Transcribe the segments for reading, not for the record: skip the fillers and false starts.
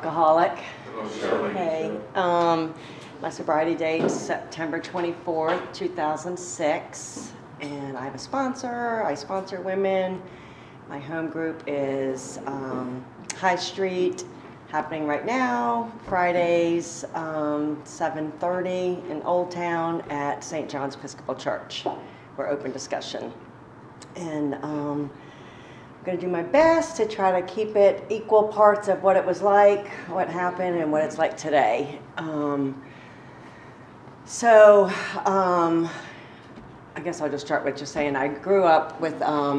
alcoholic. Oh, sure. Okay. My sobriety date is September 24th, 2006. And I have a sponsor. I sponsor women. My home group is High Street, happening right now, Fridays, 7:30 in Old Town at St. John's Episcopal Church. We're open discussion. And I'm going to do my best to try to keep it equal parts of what it was like, what happened, and what it's like today. I guess I'll just start with just saying I grew up with,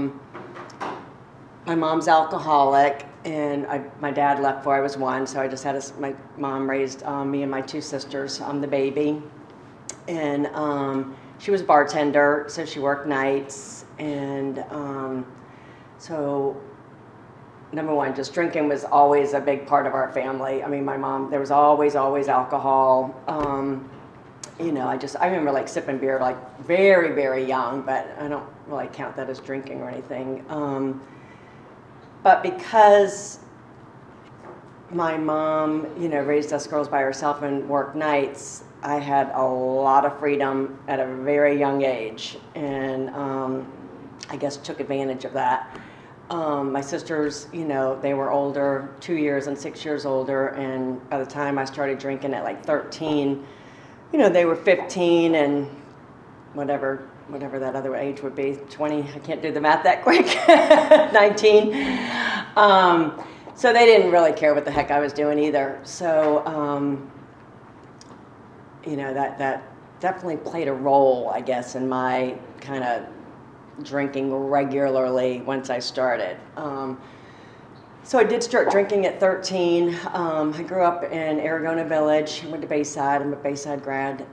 my mom's alcoholic, and my dad left before I was 1, so I just had my mom raised me and my 2 sisters. I'm the baby. And she was a bartender, so she worked nights. And so, number one, just drinking was always a big part of our family. I mean, my mom, there was always alcohol. I remember like sipping beer like very, very young, but I don't really count that as drinking or anything. But because my mom, raised us girls by herself and worked nights, I had a lot of freedom at a very young age, and I guess took advantage of that. My sisters, they were older, 2 years and 6 years older, and by the time I started drinking at like 13, they were 15 and whatever that other age would be, 20, I can't do the math that quick, 19. So they didn't really care what the heck I was doing either. So, that definitely played a role, I guess, in my kind of drinking regularly once I started. So I did start drinking at 13. I grew up in Aragona Village, went to Bayside. I'm a Bayside grad.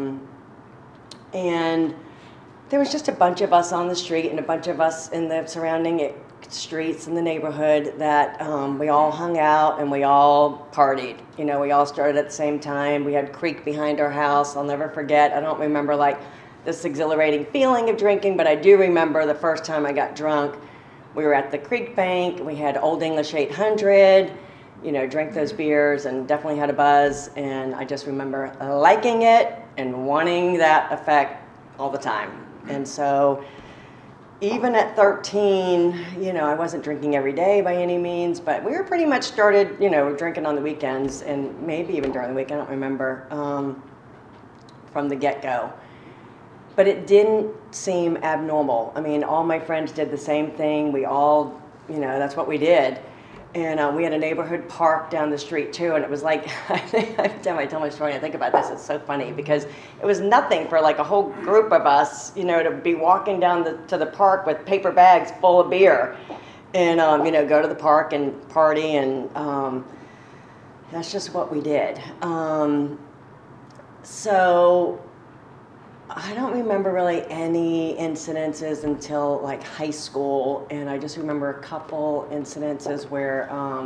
And there was just a bunch of us on the street and a bunch of us in the surrounding streets in the neighborhood that we all hung out and we all partied. We all started at the same time. We had creek behind our house. I'll never forget. I don't remember like this exhilarating feeling of drinking, but I do remember the first time I got drunk. We were at the creek bank. We had Old English 800, drank those beers and definitely had a buzz. And I just remember liking it and wanting that effect all the time. And so even at 13, I wasn't drinking every day by any means, but we were pretty much started, drinking on the weekends and maybe even during the week, I don't remember, from the get-go. But it didn't seem abnormal. I mean, all my friends did the same thing. We all, that's what we did. And we had a neighborhood park down the street too, and it was like, every time I tell my story and I think about this, it's so funny because it was nothing for like a whole group of us, to be walking down to the park with paper bags full of beer and, go to the park and party, and that's just what we did. So I don't remember really any incidences until like high school, and I just remember a couple incidences where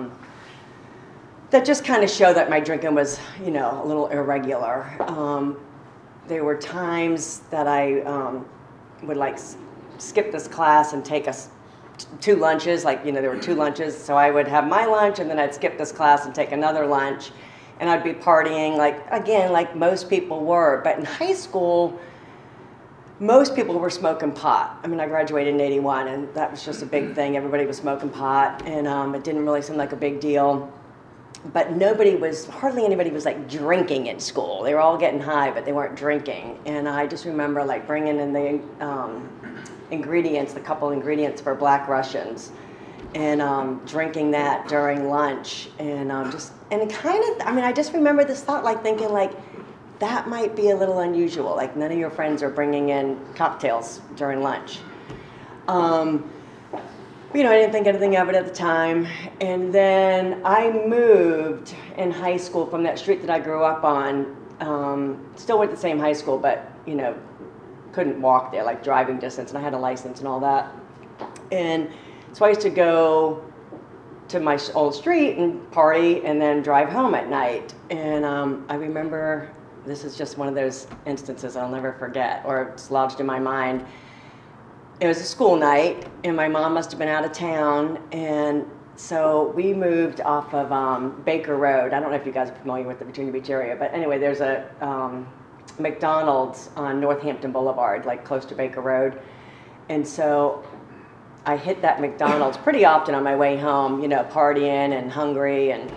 that just kind of show that my drinking was, a little irregular. There were times that I would like skip this class and take us 2 lunches, like, there were 2 lunches, so I would have my lunch and then I'd skip this class and take another lunch, and I'd be partying like most people were. But in high school, most people were smoking pot. I mean, I graduated in 81, and that was just a big thing. Everybody was smoking pot, and it didn't really seem like a big deal. But hardly anybody was like drinking in school. They were all getting high, but they weren't drinking. And I just remember like bringing in the ingredients, the couple ingredients for Black Russians, and drinking that during lunch. And I just remember this thought, like thinking like, that might be a little unusual. Like none of your friends are bringing in cocktails during lunch. I didn't think anything of it at the time. And then I moved in high school from that street that I grew up on. Still went to the same high school, but, couldn't walk there, like driving distance. And I had a license and all that. And so I used to go to my old street and party and then drive home at night. And I remember, this is just one of those instances I'll never forget, or it's lodged in my mind. It was a school night, and my mom must have been out of town, and so we moved off of Baker Road. I don't know if you guys are familiar with the Virginia Beach area, but anyway, there's a McDonald's on Northampton Boulevard, like close to Baker Road. And so I hit that McDonald's pretty often on my way home, partying and hungry. And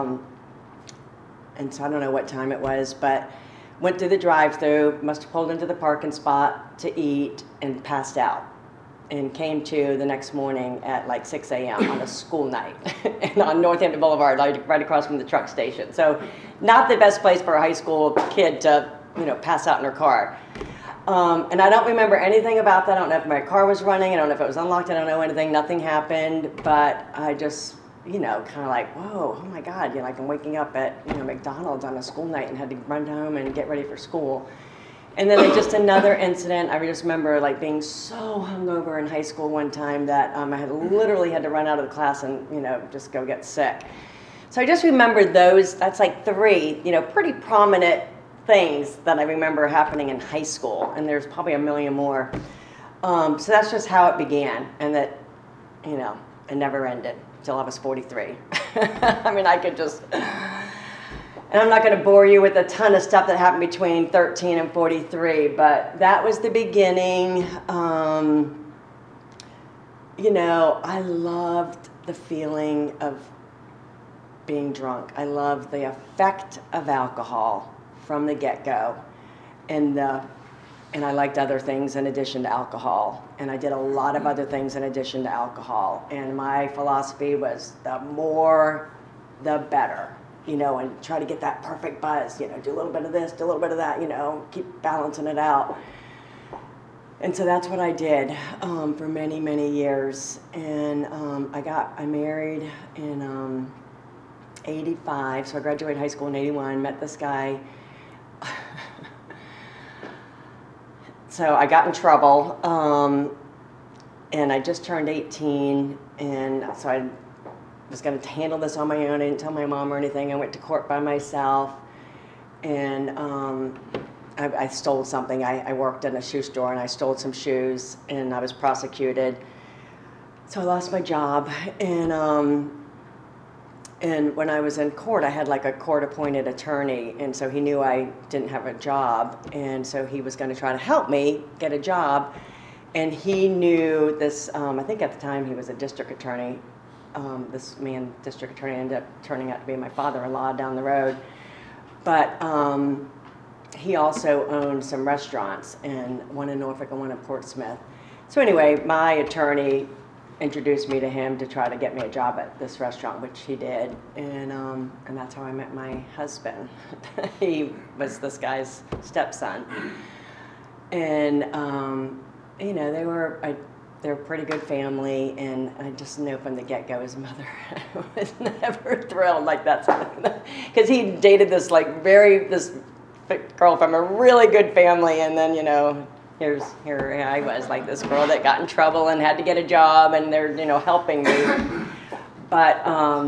so I don't know what time it was, but went through the drive-thru, must have pulled into the parking spot to eat and passed out. And came to the next morning at like 6 a.m. on a school night and on Northampton Boulevard, like right across from the truck station. So not the best place for a high school kid to, pass out in her car. And I don't remember anything about that. I don't know if my car was running. I don't know if it was unlocked. I don't know anything. Nothing happened. But I just, kind of like, whoa, oh my God. Like I'm waking up at, McDonald's on a school night and had to run home and get ready for school. And then just another incident, I just remember like being so hungover in high school one time that I had literally had to run out of the class and, just go get sick. So I just remember that's like three, pretty prominent things that I remember happening in high school. And there's probably a million more. So that's just how it began. And that, it never ended until I was 43. I mean, I could just... And I'm not going to bore you with a ton of stuff that happened between 13 and 43, but that was the beginning. I loved the feeling of being drunk. I loved the effect of alcohol from the get-go. And I liked other things in addition to alcohol. And I did a lot of other things in addition to alcohol. And my philosophy was the more, the better. And try to get that perfect buzz, do a little bit of this, do a little bit of that, keep balancing it out. And so that's what I did for many, many years. And I married in 85, so I graduated high school in 81, met this guy. So I got in trouble, and I just turned 18, and so I was going to handle this on my own. I didn't tell my mom or anything. I went to court by myself, and I stole something. I worked in a shoe store, and I stole some shoes, and I was prosecuted. So I lost my job, and when I was in court, I had like a court-appointed attorney, and so he knew I didn't have a job, and so he was going to try to help me get a job, and he knew this, I think at the time he was a district attorney. This man, district attorney, ended up turning out to be my father-in-law down the road. But he also owned some restaurants, and one in Norfolk and one in Portsmouth. So anyway, my attorney introduced me to him to try to get me a job at this restaurant, which he did. And that's how I met my husband. He was this guy's stepson. And, they were a pretty good family, and I just knew from the get-go his mother was never thrilled like that, because he dated this girl from a really good family, and then here I was, like this girl that got in trouble and had to get a job, and they're helping me. But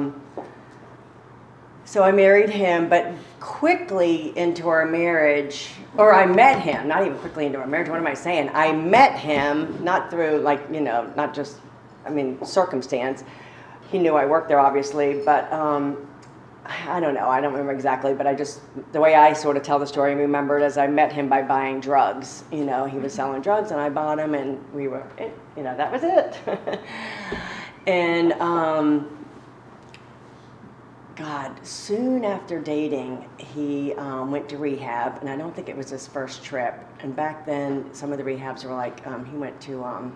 so I married him, but quickly into our marriage, or I met him, not even quickly into our marriage, what am I saying? I met him, not through not just, circumstance. He knew I worked there, obviously, but I don't know, I don't remember exactly, but the way I sort of tell the story, I remember it as I met him by buying drugs. He was selling drugs, and I bought them, and we were, that was it. And, God, soon after dating, he went to rehab, and I don't think it was his first trip. And back then, some of the rehabs were like, he went to, what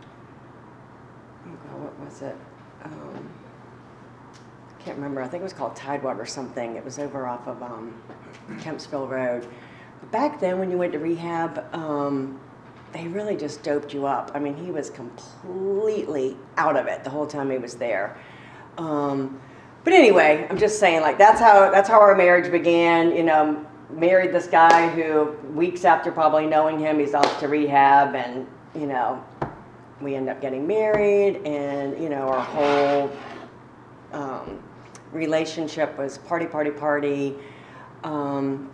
was it? I can't remember. I think it was called Tidewater or something. It was over off of Kempsville Road. But back then, when you went to rehab, they really just doped you up. He was completely out of it the whole time he was there. But anyway, I'm just saying, that's how our marriage began. Married this guy who, weeks after probably knowing him, he's off to rehab, and we end up getting married, and our whole relationship was party. And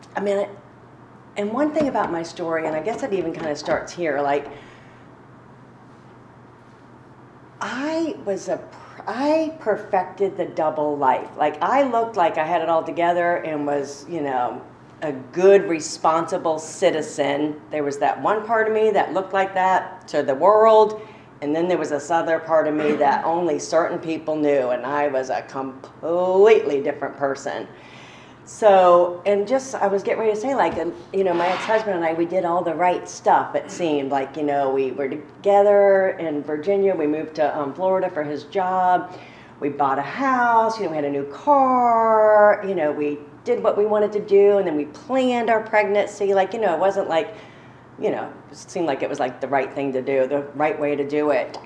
one thing about my story, and I guess it even kind of starts here, I perfected the double life. Like, I looked like I had it all together and was, a good, responsible citizen. There was that one part of me that looked like that to the world, and then there was this other part of me that only certain people knew, and I was a completely different person. So, and just, I was getting ready to say, like, my ex-husband and I, we did all the right stuff, it seemed. Like, we were together in Virginia. We moved to Florida for his job. We bought a house. We had a new car. We did what we wanted to do, and then we planned our pregnancy. Like, it wasn't like, it seemed like it was like the right thing to do, the right way to do it.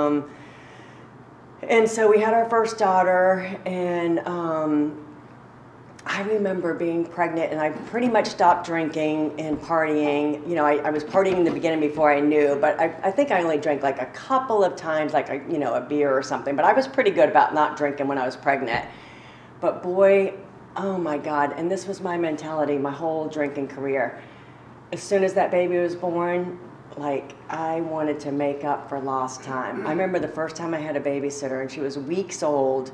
And so we had our first daughter, and I remember being pregnant, and I pretty much stopped drinking and partying. I was partying in the beginning before I knew, but I think I only drank like a couple of times, like a beer or something. But I was pretty good about not drinking when I was pregnant. But boy, oh my God, and this was my mentality my whole drinking career. As soon as that baby was born, like, I wanted to make up for lost time. I remember the first time I had a babysitter, and she was weeks old.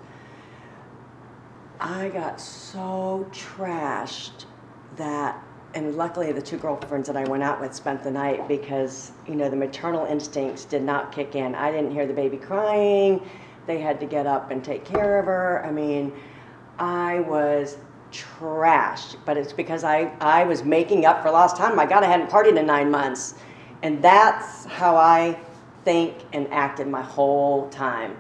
I got so trashed that, and luckily the two girlfriends that I went out with spent the night because, the maternal instincts did not kick in. I didn't hear the baby crying. They had to get up and take care of her. I mean, I was trashed, but it's because I was making up for lost time. My God, I hadn't partied in 9 months. And that's how I think and acted my whole time.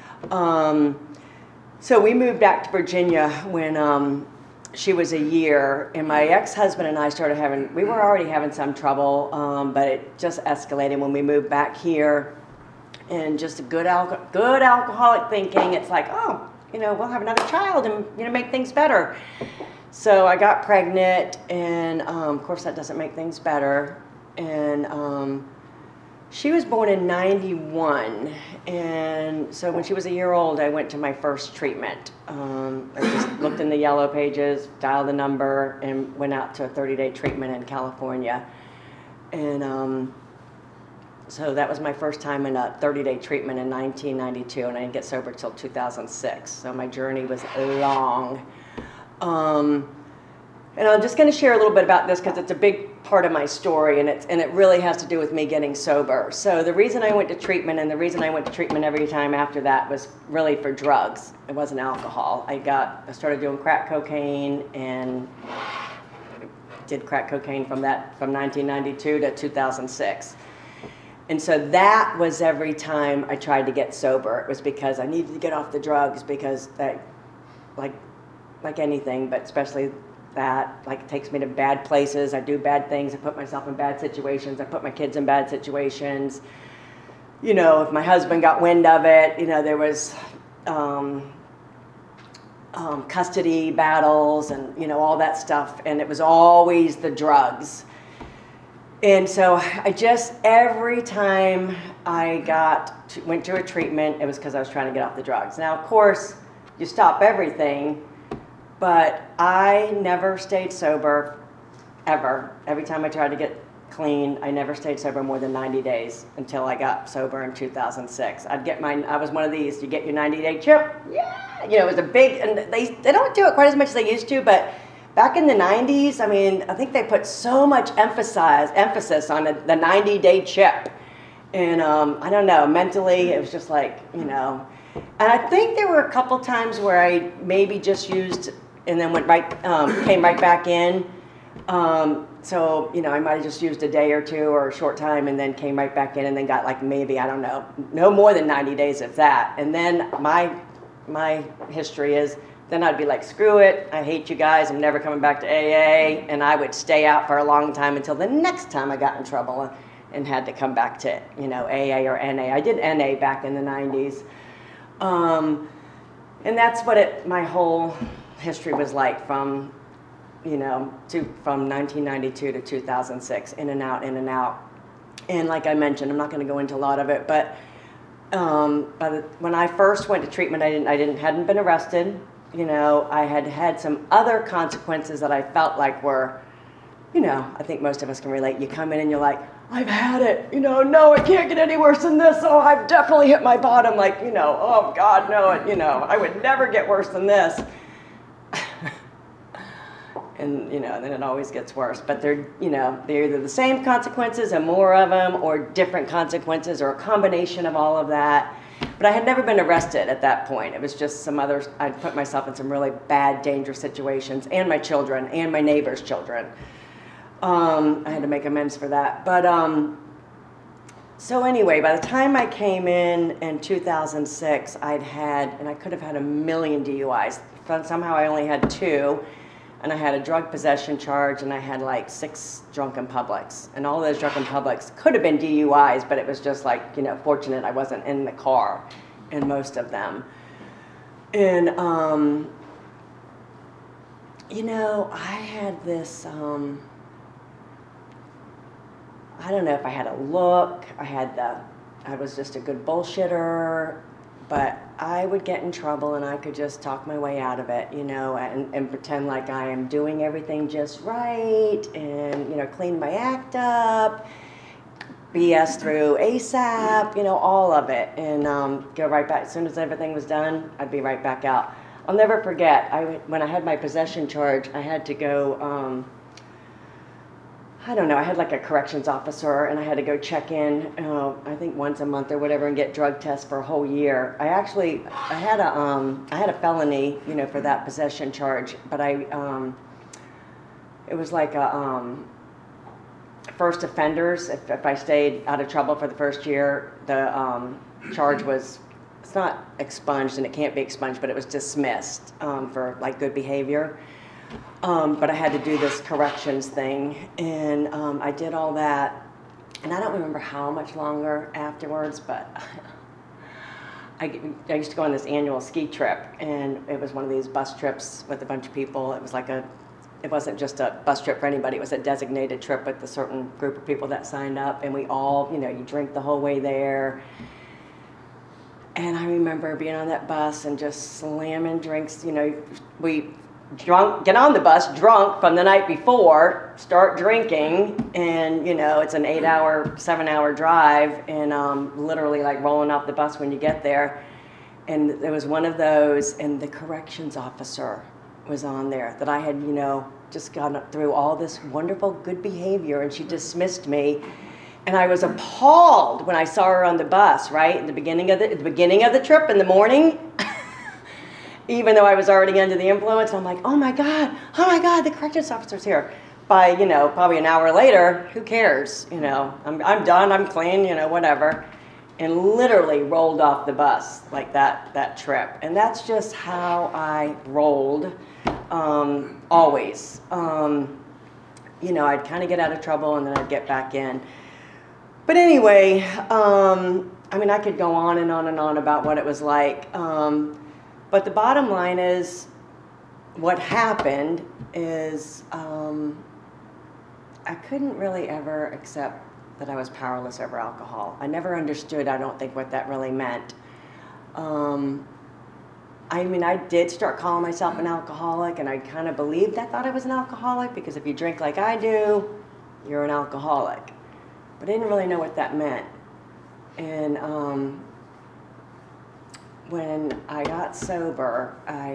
So we moved back to Virginia when she was a year, and my ex-husband and I we were already having some trouble, but it just escalated when we moved back here. And just a good alcoholic thinking, it's like, oh, we'll have another child and, make things better. So I got pregnant, and of course that doesn't make things better. And she was born in 91, and so when she was a year old, I went to my first treatment. I just looked in the yellow pages, dialed the number, and went out to a 30-day treatment in California. And so that was my first time in a 30-day treatment in 1992, and I didn't get sober till 2006. So my journey was long. And I'm just going to share a little bit about this because it's a big part of my story, and it really has to do with me getting sober. So the reason I went to treatment, and the reason I went to treatment every time after that, was really for drugs. It wasn't alcohol. I started doing crack cocaine, and did crack cocaine from 1992 to 2006. And so that was every time I tried to get sober. It was because I needed to get off the drugs, because that, like anything, but especially that, like, it takes me to bad places. I do bad things. I put myself in bad situations. I put my kids in bad situations. If my husband got wind of it, there was custody battles and, all that stuff. And it was always the drugs. And so every time I went to a treatment, it was because I was trying to get off the drugs. Now, of course, you stop everything, but I never stayed sober, ever. Every time I tried to get clean, I never stayed sober more than 90 days until I got sober in 2006. I was one of these, you get your 90-day chip, yeah! It was a big, and they don't do it quite as much as they used to, but back in the 90s, I think they put so much emphasis on the 90-day chip. And I don't know, mentally, it was just like, And I think there were a couple times where I maybe just used and then came right back in. So, I might have just used a day or two or a short time and then came right back in and then got like maybe, I don't know, no more than 90 days of that. And then my history is, then I'd be like, screw it, I hate you guys, I'm never coming back to AA, and I would stay out for a long time until the next time I got in trouble and had to come back to, AA or NA. I did NA back in the 90s. And that's what my whole history was like from 1992 to 2006, in and out, in and out. And like I mentioned, I'm not going to go into a lot of it, but when I first went to treatment, I hadn't been arrested. I had some other consequences that I felt like were, I think most of us can relate. You come in and you're like, I've had it, no, it can't get any worse than this. Oh, I've definitely hit my bottom. Like, oh God, no, I would never get worse than this. And, then it always gets worse. But they're either the same consequences and more of them, or different consequences, or a combination of all of that. But I had never been arrested at that point. It was just I'd put myself in some really bad, dangerous situations, and my children, and my neighbors' children. I had to make amends for that. But, so anyway, by the time I came in 2006, and I could have had a million DUIs. But somehow I only had 2. And I had a drug possession charge, and I had like 6 drunken publics. And all those drunken publics could have been DUIs, but it was just like, fortunate I wasn't in the car in most of them. And, I had this, I don't know if I had a look, I was just a good bullshitter, but I would get in trouble and I could just talk my way out of it, and pretend like I am doing everything just right and, clean my act up, BS through ASAP, all of it, and go right back. As soon as everything was done, I'd be right back out. I'll never forget, when I had my possession charge, I had to go, I don't know, I had like a corrections officer, and I had to go check in, I think once a month or whatever, and get drug tests for a whole year. I had a felony, for that possession charge, but it was like a first offenders. If I stayed out of trouble for the first year, the charge it's not expunged, and it can't be expunged, but it was dismissed for like good behavior. But I had to do this corrections thing, and I did all that, and I don't remember how much longer afterwards, but I used to go on this annual ski trip, and it was one of these bus trips with a bunch of people. It wasn't just a bus trip for anybody, it was a designated trip with a certain group of people that signed up, and we all, you drink the whole way there. And I remember being on that bus and just slamming drinks, we get on the bus drunk from the night before, start drinking, and it's an 8-hour, 7-hour drive, and literally like rolling off the bus when you get there. And there was one of those, and the corrections officer was on there that I had just gone through all this wonderful good behavior, and she dismissed me. And I was appalled when I saw her on the bus, right at the beginning of the trip in the morning. Even though I was already under the influence, I'm like, oh my God, the corrections officer's here. By, probably an hour later, who cares? I'm done, I'm clean, whatever. And literally rolled off the bus like that trip. And that's just how I rolled, always. I'd kind of get out of trouble and then I'd get back in. But anyway, I could go on and on and on about what it was like. But the bottom line is, what happened is I couldn't really ever accept that I was powerless over alcohol. I never understood, I don't think, what that really meant. I did start calling myself an alcoholic, and I kind of believed I thought I was an alcoholic, because if you drink like I do, you're an alcoholic. But I didn't really know what that meant. And when I got sober, I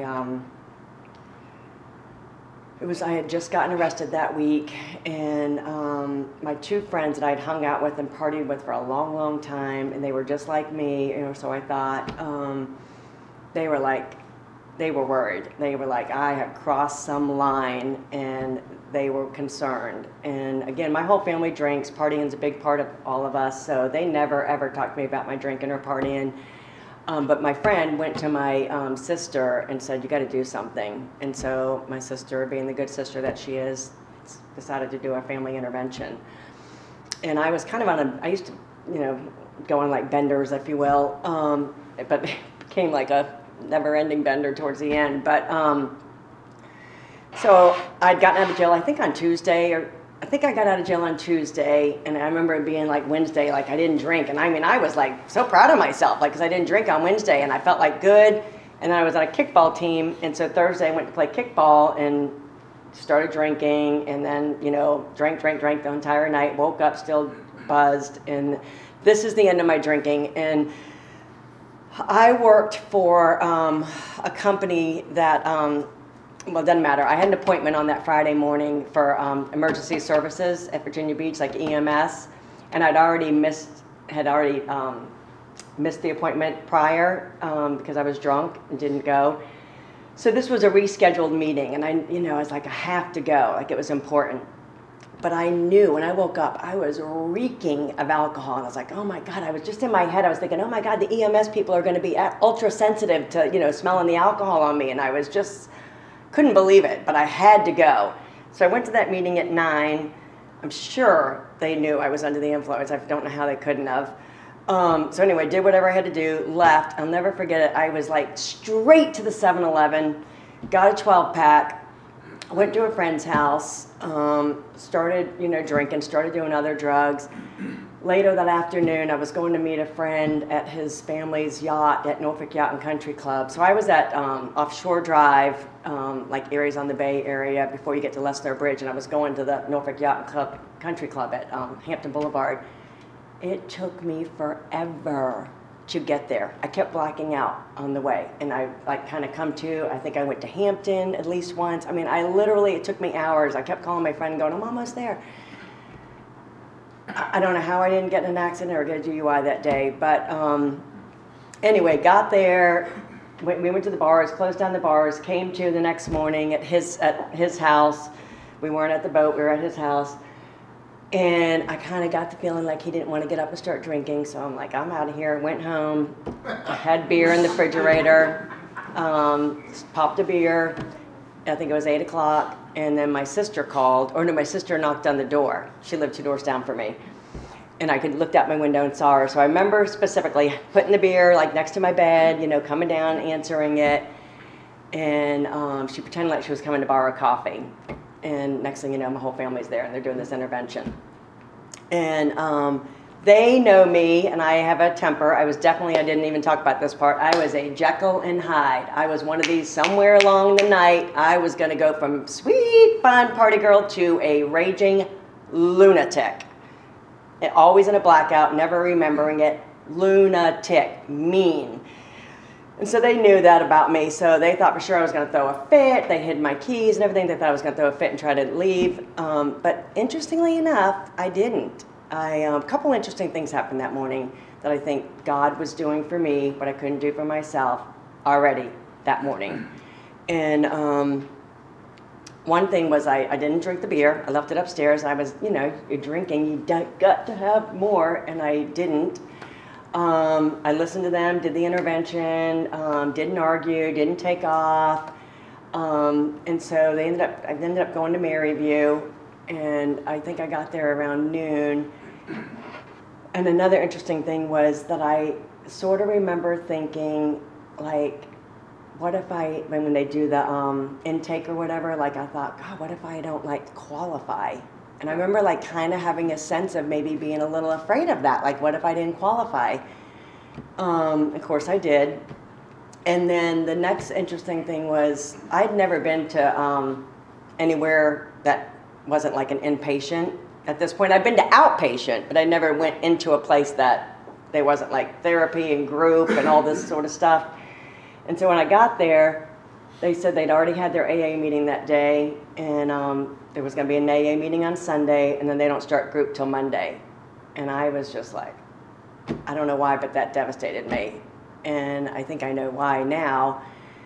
had just gotten arrested that week, and my 2 friends that I'd hung out with and partied with for a long, long time, and they were just like me, so I thought, they were worried. They were like, I have crossed some line, and they were concerned. And again, my whole family drinks. Partying is a big part of all of us, so they never, ever talked to me about my drinking or partying. But my friend went to my sister and said, you got to do something. And so my sister, being the good sister that she is, decided to do a family intervention. And I was kind of I used to, go on like benders, if you will, but it became like a never-ending bender towards the end. But so I'd gotten out of jail, I think on Tuesday, I think I got out of jail on Tuesday, and I remember it being like Wednesday, like I didn't drink. And I was like so proud of myself, like, because I didn't drink on Wednesday, and I felt like good. And then I was on a kickball team, and so Thursday I went to play kickball and started drinking, and then, drank the entire night, woke up still buzzed, and this is the end of my drinking. And I worked for a company that, well, it doesn't matter. I had an appointment on that Friday morning for emergency services at Virginia Beach, like EMS, and I'd already missed the appointment prior because I was drunk and didn't go. So this was a rescheduled meeting, and I was like, I have to go, like it was important. But I knew when I woke up, I was reeking of alcohol, and I was like, oh my God, I was just in my head, I was thinking, oh my God, the EMS people are going to be ultra sensitive to, smelling the alcohol on me, and I was just, couldn't believe it, but I had to go. So I went to that meeting at 9. I'm sure they knew I was under the influence. I don't know how they couldn't have. So anyway, did whatever I had to do, left. I'll never forget it. I was like straight to the 7-Eleven, got a 12-pack, went to a friend's house, started, drinking, started doing other drugs. Later that afternoon, I was going to meet a friend at his family's yacht at Norfolk Yacht and Country Club. So I was at Offshore Drive, like areas on the Bay Area before you get to Lesnar Bridge, and I was going to the Norfolk Yacht and Country Club at Hampton Boulevard. It took me forever to get there. I kept blacking out on the way, and I kind of come to. I think I went to Hampton at least once. I mean, it took me hours. I kept calling my friend and going, I'm almost there. I don't know how I didn't get in an accident or get a DUI that day, but anyway, got there. We went to the bars, closed down the bars, came to the next morning at his house. We weren't at the boat, we were at his house. And I kind of got the feeling like he didn't want to get up and start drinking, so I'm like, I'm out of here. Went home, had beer in the refrigerator, popped a beer. I think it was 8 o'clock, and then my sister my sister knocked on the door. She lived 2 doors down from me. And I looked out my window and saw her. So I remember specifically putting the beer like next to my bed, coming down, answering it. And she pretended like she was coming to borrow coffee. And next thing you know, my whole family's there, and they're doing this intervention. And they know me, and I have a temper. I didn't even talk about this part. I was a Jekyll and Hyde. I was one of these somewhere along the night. I was going to go from sweet, fun party girl to a raging lunatic. And always in a blackout, never remembering it. Lunatic, mean. And so they knew that about me, so they thought for sure I was going to throw a fit. They hid my keys and everything. They thought I was going to throw a fit and try to leave. But interestingly enough, I didn't. A couple interesting things happened that morning that I think God was doing for me, but I couldn't do for myself already that morning. And one thing was I didn't drink the beer. I left it upstairs. I was, you're drinking. You got to have more, and I didn't. I listened to them, did the intervention, didn't argue, didn't take off. And so I ended up going to Maryview, and I think I got there around noon. And another interesting thing was that I sort of remember thinking, like, what if when they do the intake or whatever, like I thought, God, what if I don't qualify? And I remember kind of having a sense of maybe being a little afraid of that. Like, what if I didn't qualify? Of course I did. And then the next interesting thing was I'd never been to anywhere that wasn't like an inpatient. At this point, I'd been to outpatient, but I never went into a place that there wasn't like therapy and group and all this sort of stuff. And so when I got there, they said they'd already had their AA meeting that day, and there was going to be an AA meeting on Sunday, and then they don't start group till Monday. And I was just like, I don't know why, but that devastated me. And I think I know why now.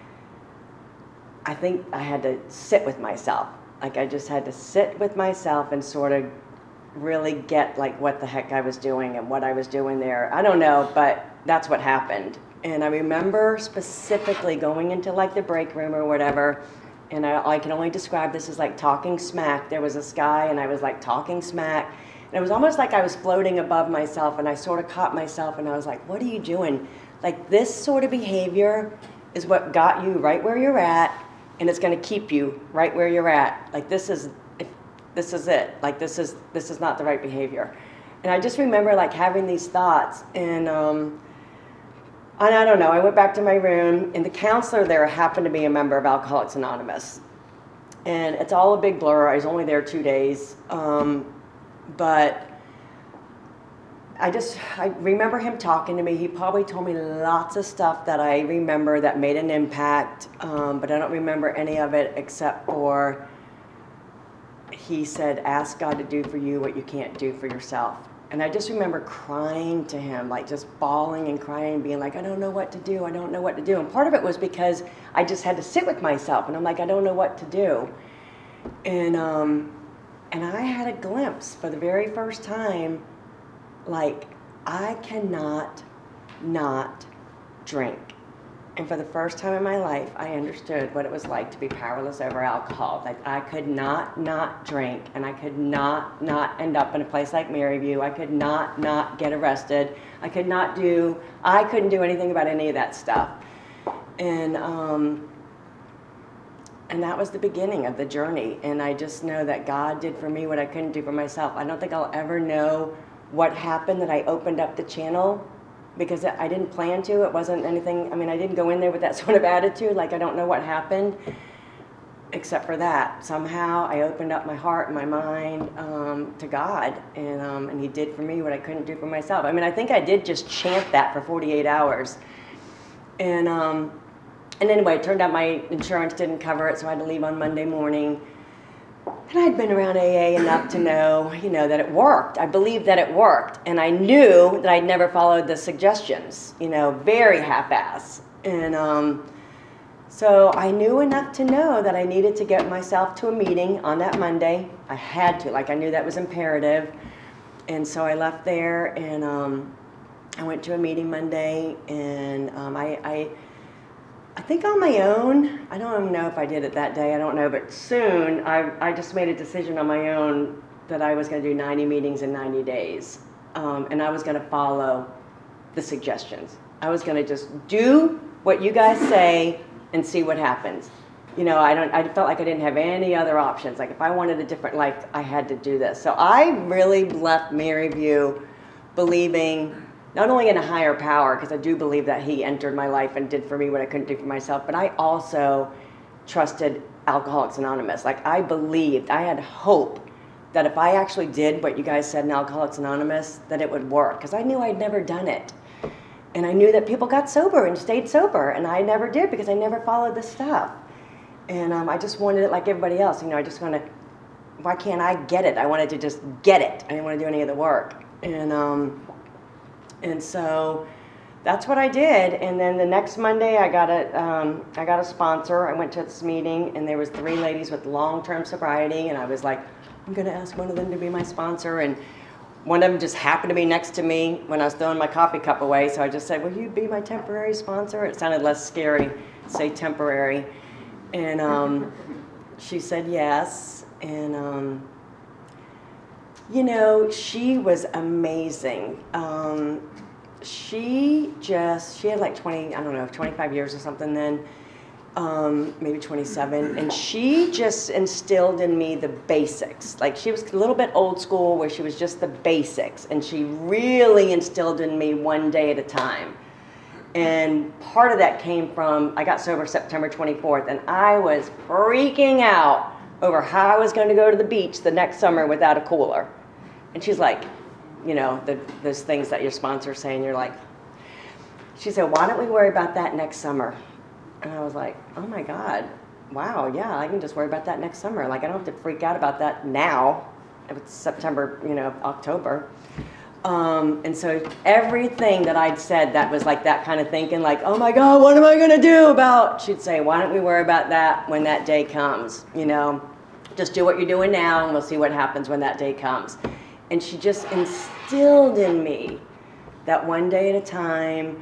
I think I had to sit with myself. Like, I just had to sit with myself and sort of really get what the heck I was doing and what I was doing there. I don't know, but that's what happened. And I remember specifically going into the break room or whatever, and I can only describe this as talking smack. There was this guy, and I was talking smack, and it was almost like I was floating above myself, and I sort of caught myself, and I was like, what are you doing? This sort of behavior is what got you right where you're at, and it's going to keep you right where you're at. This is it. This is not the right behavior. And I just remember having these thoughts, and I don't know, I went back to my room, and the counselor there happened to be a member of Alcoholics Anonymous. And it's all a big blur. I was only there 2 days. But I remember him talking to me. He probably told me lots of stuff that I remember that made an impact, but I don't remember any of it except for he said, ask God to do for you what you can't do for yourself. And I just remember crying to him, like just bawling and crying, being like, I don't know what to do. I don't know what to do. And part of it was because I just had to sit with myself, and I'm like, I don't know what to do. And I had a glimpse for the very first time, like, I cannot not drink. And for the first time in my life, I understood what it was like to be powerless over alcohol. Like, I could not drink, and I could not end up in a place like Maryview. I could not get arrested. I couldn't do anything about any of that stuff. And that was the beginning of the journey. And I just know that God did for me what I couldn't do for myself. I don't think I'll ever know what happened that I opened up the channel, because I didn't plan to. It wasn't anything, I didn't go in there with that sort of attitude, like I don't know what happened, except for that. Somehow I opened up my heart and my mind to God, and he did for me what I couldn't do for myself. I think I did just chant that for 48 hours. And anyway, it turned out my insurance didn't cover it, so I had to leave on Monday morning. And I'd been around AA enough to know, that it worked. I believed that it worked. And I knew that I'd never followed the suggestions, very half-ass. And so I knew enough to know that I needed to get myself to a meeting on that Monday. I had to, I knew that was imperative. And so I left there, and I went to a meeting Monday, and I think on my own, I don't even know if I did it that day, I don't know, but soon I just made a decision on my own that I was going to do 90 meetings in 90 days. And I was going to follow the suggestions. I was going to just do what you guys say and see what happens. I felt like I didn't have any other options. Like, if I wanted a different life, I had to do this. So I really left Maryview believing not only in a higher power, because I do believe that he entered my life and did for me what I couldn't do for myself, but I also trusted Alcoholics Anonymous. Like, I believed, I had hope that if I actually did what you guys said in Alcoholics Anonymous, that it would work, because I knew I'd never done it. And I knew that people got sober and stayed sober, and I never did, because I never followed this stuff. And I just wanted it like everybody else. I just wanted, why can't I get it? I wanted to just get it. I didn't want to do any of the work. And so that's what I did. And then the next Monday, I got a sponsor. I went to this meeting, and there was 3 ladies with long-term sobriety, and I was like, I'm going to ask one of them to be my sponsor. And one of them just happened to be next to me when I was throwing my coffee cup away. So I just said, will you be my temporary sponsor? It sounded less scary to say temporary. And she said yes. And she was amazing. She had like 25 years or something then, maybe 27. And she just instilled in me the basics. Like, she was a little bit old school, where she was just the basics. And she really instilled in me one day at a time. And part of that came from, I got sober September 24th, and I was freaking out over how I was going to go to the beach the next summer without a cooler. And she's like, those things that your sponsor's saying, you're like, she said, why don't we worry about that next summer? And I was like, oh my God, wow, yeah, I can just worry about that next summer. Like, I don't have to freak out about that now, if it's September, October. And so everything that I'd said that was like that kind of thinking, like, oh my God, what am I going to do about? She'd say, why don't we worry about that when that day comes? Just do what you're doing now, and we'll see what happens when that day comes. And she just instilled in me that one day at a time,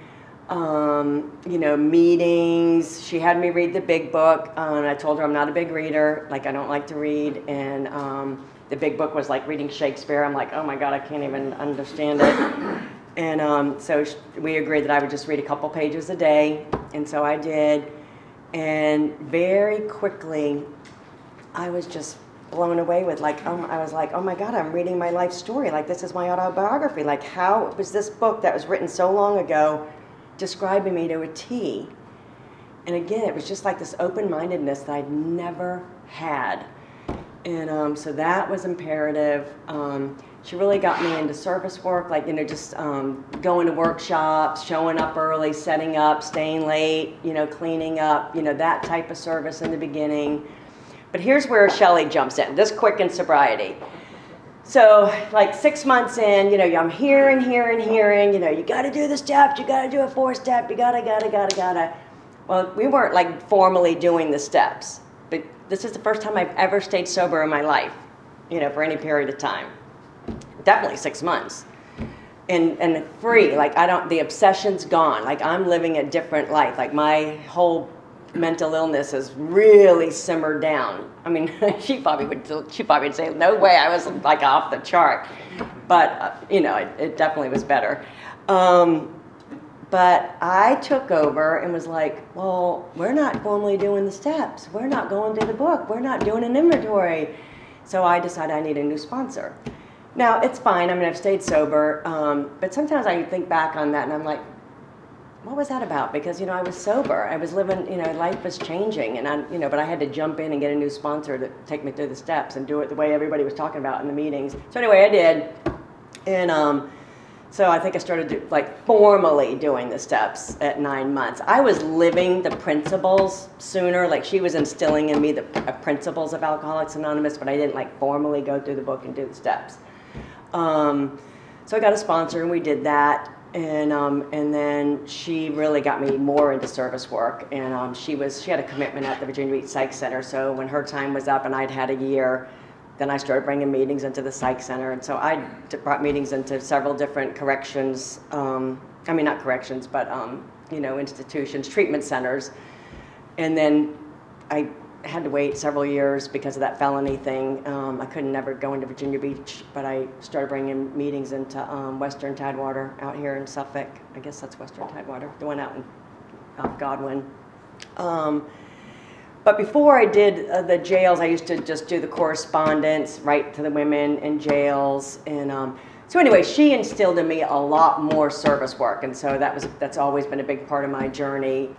meetings. She had me read the big book, and I told her I'm not a big reader. Like, I don't like to read. And the big book was like reading Shakespeare. I'm like, oh my God, I can't even understand it. And so we agreed that I would just read a couple pages a day. And so I did. And very quickly, I was just blown away with, I was like, oh my God, I'm reading my life story. Like, this is my autobiography. Like, how was this book that was written so long ago describing me to a T? And again, it was just like this open-mindedness that I'd never had. And so that was imperative. She really got me into service work, like, just going to workshops, showing up early, setting up, staying late, cleaning up, that type of service in the beginning. But here's where Shelley jumps in, this quick in sobriety. So like 6 months in, I'm hearing, you got to do the steps, you got to do a 4-step, you gotta. Well, we weren't like formally doing the steps, but this is the first time I've ever stayed sober in my life, for any period of time. Definitely 6 months. And free, like the obsession's gone. Like I'm living a different life. Like my whole mental illness has really simmered down. I mean, she probably would say, no way, I was like off the chart. But, it definitely was better. But I took over and was like, well, we're not formally doing the steps. We're not going through the book. We're not doing an inventory. So I decided I need a new sponsor. Now, it's fine. I mean, I've stayed sober. But sometimes I think back on that and I'm like, what was that about? Because, I was sober. I was living, life was changing. And, but I had to jump in and get a new sponsor to take me through the steps and do it the way everybody was talking about in the meetings. So anyway, I did. And so I think I started formally doing the steps at 9 months. I was living the principles sooner. Like she was instilling in me the principles of Alcoholics Anonymous, but I didn't formally go through the book and do the steps. So I got a sponsor and we did that. And then she really got me more into service work. And she had a commitment at the Virginia Beach Psych Center. So when her time was up and I'd had a year, then I started bringing meetings into the Psych Center. And so I brought meetings into several different corrections. Not corrections, but, institutions, treatment centers. And then I had to wait several years because of that felony thing. I couldn't never go into Virginia Beach, but I started bringing meetings into Western Tidewater out here in Suffolk. I guess that's Western Tidewater, the one out in Godwin. But before I did the jails, I used to just do the correspondence, write to the women in jails. And so anyway, she instilled in me a lot more service work. And so that's always been a big part of my journey.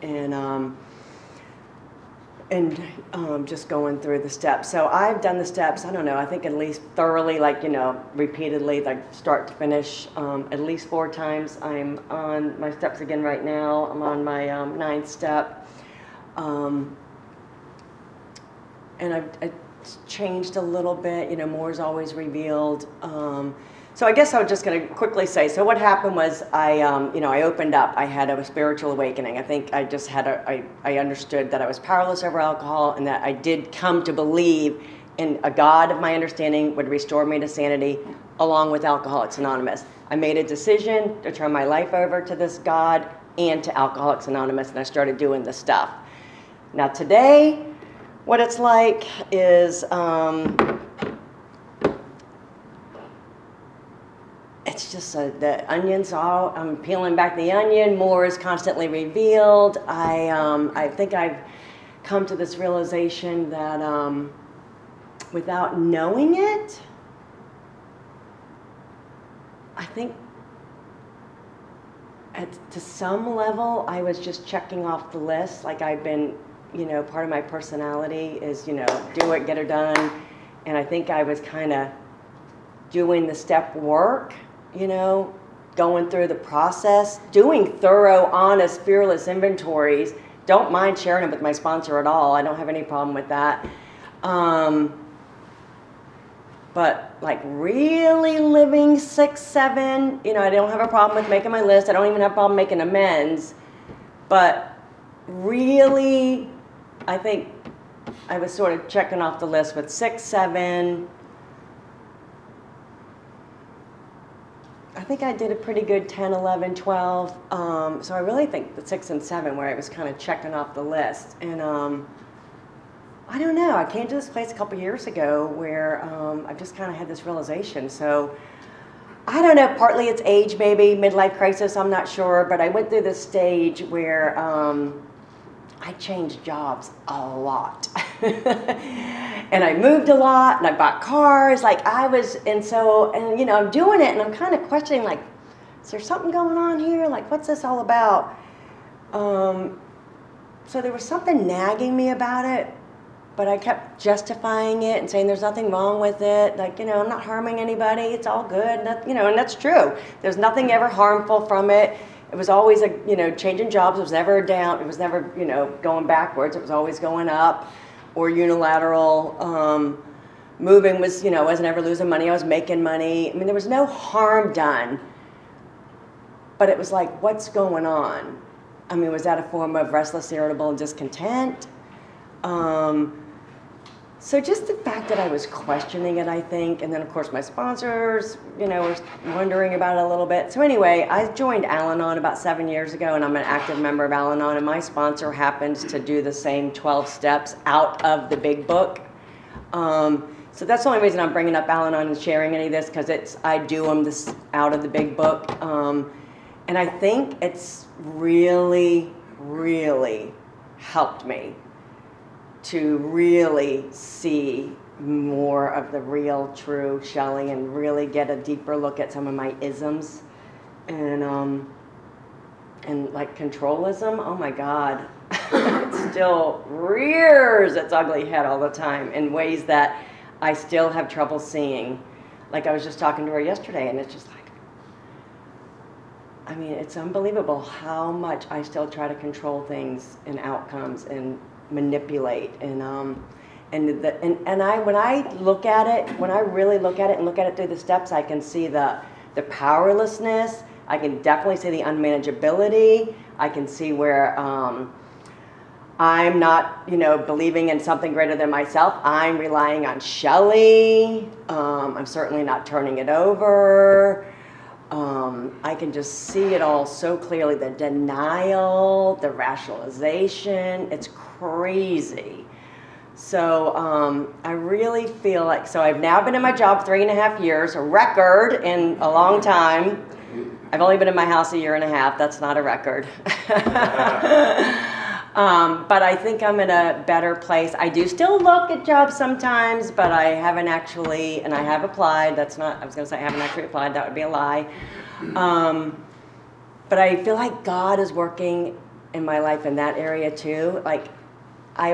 And just going through the steps. So I've done the steps, I don't know, I think at least thoroughly, repeatedly, start to finish, at least 4 times. I'm on my steps again right now. I'm on my 9th step. And I've changed a little bit, more is always revealed. So I guess I was just going to quickly say, so what happened was I opened up. I had a spiritual awakening. I think I just I understood that I was powerless over alcohol and that I did come to believe in a God of my understanding would restore me to sanity along with Alcoholics Anonymous. I made a decision to turn my life over to this God and to Alcoholics Anonymous, and I started doing the stuff. Now today, what it's like is... it's just the onions I'm peeling back the onion, more is constantly revealed. I think I've come to this realization that without knowing it, I think to some level I was just checking off the list. Like I've been, part of my personality is, do it, get it done. And I think I was kind of doing the step work, going through the process, doing thorough, honest, fearless inventories. Don't mind sharing them with my sponsor at all. I don't have any problem with that. But really living 6, 7, I don't have a problem with making my list. I don't even have a problem making amends. But really, I think I was sort of checking off the list with 6, 7. I think I did a pretty good 10, 11, 12. So I really think the 6 and 7 where I was kind of checking off the list. And I don't know. I came to this place a couple years ago where I just kind of had this realization. So I don't know. Partly it's age, maybe midlife crisis. I'm not sure. But I went through this stage where I changed jobs a lot. And I moved a lot, and I bought cars, I'm doing it, and I'm kind of questioning, is there something going on here? What's this all about? So there was something nagging me about it, but I kept justifying it and saying there's nothing wrong with it. Like, I'm not harming anybody. It's all good. That, and that's true. There's nothing ever harmful from it. It was always changing jobs. It was never down. It was never, going backwards. It was always going up or unilateral. Moving was, I wasn't ever losing money. I was making money. I mean, there was no harm done. But it was like, what's going on? I mean, was that a form of restless, irritable, and discontent? So just the fact that I was questioning it, I think, and then of course my sponsors, were wondering about it a little bit. So anyway, I joined Al-Anon about 7 years ago, and I'm an active member of Al-Anon, and my sponsor happens to do the same 12 steps out of the big book. So that's the only reason I'm bringing up Al-Anon and sharing any of this, because I do them this out of the big book. And I think it's really, really helped me to really see more of the real, true Shelley and really get a deeper look at some of my isms and like controlism. Oh my God, it still rears its ugly head all the time in ways that I still have trouble seeing. Like I was just talking to her yesterday, and it's just like, I mean, it's unbelievable how much I still try to control things and outcomes and manipulate and when I look at it, when I really look at it and look at it through the steps, I can see the powerlessness. I can definitely see the unmanageability. I can see where I'm not, believing in something greater than myself. I'm relying on Shelley. I'm certainly not turning it over. I can just see it all so clearly, the denial, the rationalization, it's crazy. So I really feel like, so I've now been in my job 3.5 years, a record in a long time. I've only been in my house 1.5 years, that's not a record. But I think I'm in a better place. I do still look at jobs sometimes, but I haven't actually, and I have applied. I was going to say I haven't actually applied. That would be a lie. But I feel like God is working in my life in that area too. Like I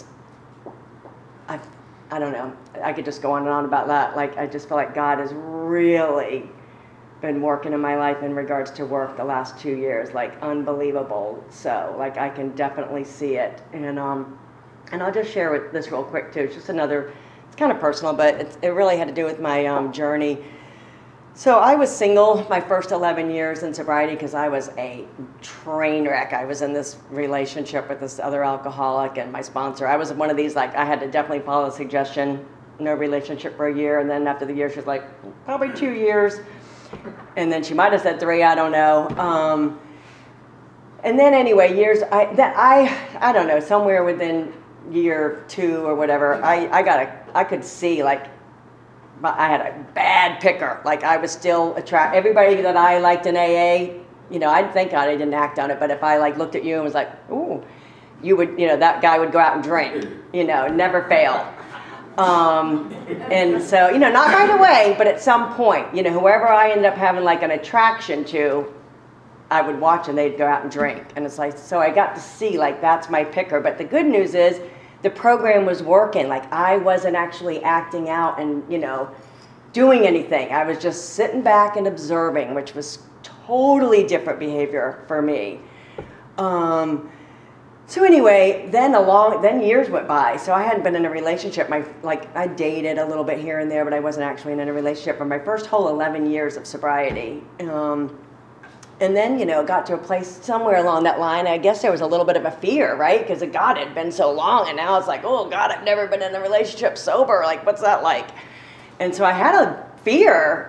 don't know. I could just go on and on about that. Like I just feel like God has really been working in my life in regards to work the last 2 years, like unbelievable. So like I can definitely see it, and I'll just share with this real quick too. It's just it's kind of personal, but it really had to do with my journey. So I was single my first 11 years in sobriety because I was a train wreck. I was in this relationship with this other alcoholic and my sponsor. I was one of these, like I had to definitely follow the suggestion, no relationship for a year, and then after the year she was like, probably 2 years. And then she might have said 3, I don't know. And then anyway, I don't know, somewhere within year 2 or whatever, I could see like I had a bad picker. Like I was still everybody that I liked in AA, I'd thank God I didn't act on it, but if I like looked at you and was like, ooh, you would, that guy would go out and drink, never fail. And so, not right away, but at some point, whoever I ended up having like an attraction to, I would watch and they'd go out and drink. And it's like, so I got to see like that's my picker. But the good news is the program was working. Like I wasn't actually acting out and, doing anything. I was just sitting back and observing, which was totally different behavior for me. So anyway, then years went by. So I hadn't been in a relationship. I dated a little bit here and there, but I wasn't actually in a relationship for my first whole 11 years of sobriety. And then, got to a place somewhere along that line. I guess there was a little bit of a fear, right? Because God had been so long, and now it's like, oh God, I've never been in a relationship sober. Like, what's that like? And so I had a fear.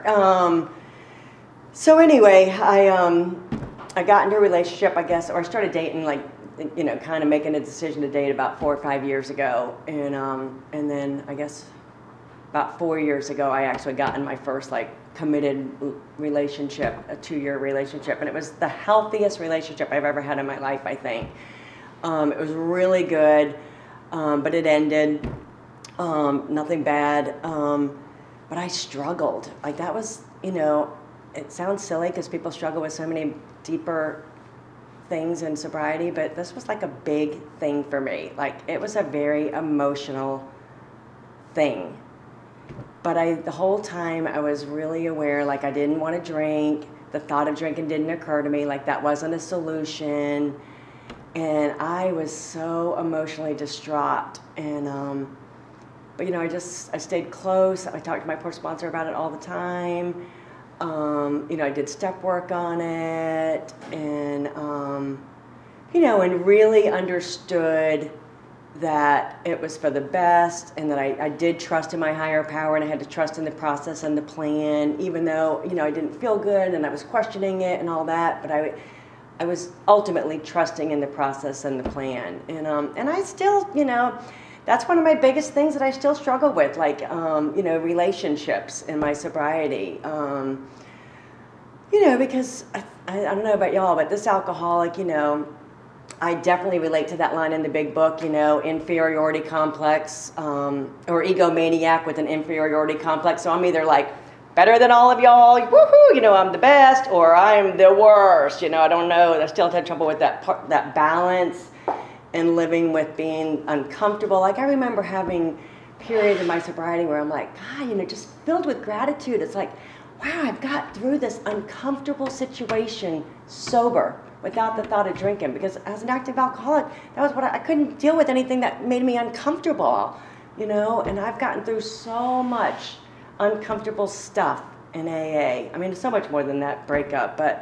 So anyway, I got into a relationship, I guess, or I started dating kind of making a decision to date about 4 or 5 years ago, and then I guess about 4 years ago I actually got in my first committed relationship, a 2-year relationship, and it was the healthiest relationship I've ever had in my life, I think. It was really good, but it ended, nothing bad, but I struggled. That was, it sounds silly because people struggle with so many deeper things in sobriety, but this was like a big thing for me. Like, it was a very emotional thing. But the whole time I was really aware, like, I didn't want to drink. The thought of drinking didn't occur to me, like that wasn't a solution. And I was so emotionally distraught. And, but, I stayed close. I talked to my poor sponsor about it all the time. I did step work on it, and, and really understood that it was for the best, and that I did trust in my higher power, and I had to trust in the process and the plan, even though, I didn't feel good and I was questioning it and all that, but I was ultimately trusting in the process and the plan. And I still, that's one of my biggest things that I still struggle with, like, relationships in my sobriety. Because I don't know about y'all, but this alcoholic, I definitely relate to that line in the big book, inferiority complex, or egomaniac with an inferiority complex. So I'm either like better than all of y'all, woohoo, I'm the best, or I'm the worst, I don't know. I still had trouble with that balance and living with being uncomfortable. Like, I remember having periods in my sobriety where I'm like, God, just filled with gratitude. It's like, wow, I've got through this uncomfortable situation sober, without the thought of drinking, because as an active alcoholic, that was what I couldn't deal with anything that made me uncomfortable, and I've gotten through so much uncomfortable stuff in AA. I mean, so much more than that breakup, but,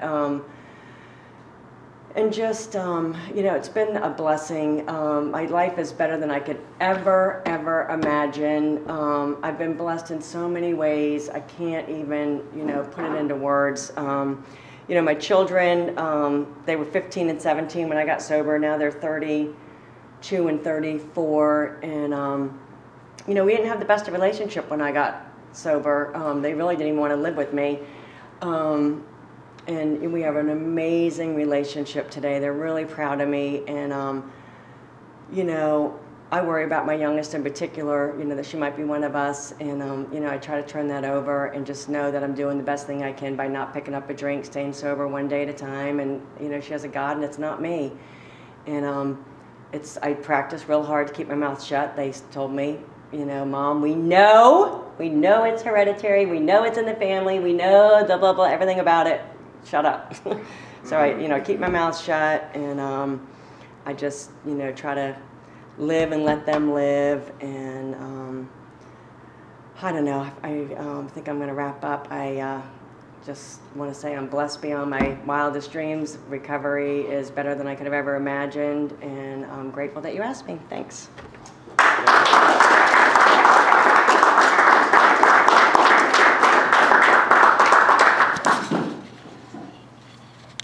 it's been a blessing. My life is better than I could ever imagine. I've been blessed in so many ways. I can't even, put it into words. My children, they were 15 and 17 when I got sober. Now they're 32 and 34. And, we didn't have the best of relationship when I got sober. They really didn't even want to live with me. And we have an amazing relationship today. They're really proud of me. And, I worry about my youngest in particular, that she might be one of us. And, I try to turn that over and just know that I'm doing the best thing I can by not picking up a drink, staying sober one day at a time. And, she has a God and it's not me. And I practice real hard to keep my mouth shut. They told me, Mom, we know it's hereditary. We know it's in the family. We know the blah, blah, everything about it. Shut up. So I keep my mouth shut, and I just, try to live and let them live. And I don't know. I think I'm going to wrap up. I just want to say I'm blessed beyond my wildest dreams. Recovery is better than I could have ever imagined, and I'm grateful that you asked me. Thanks.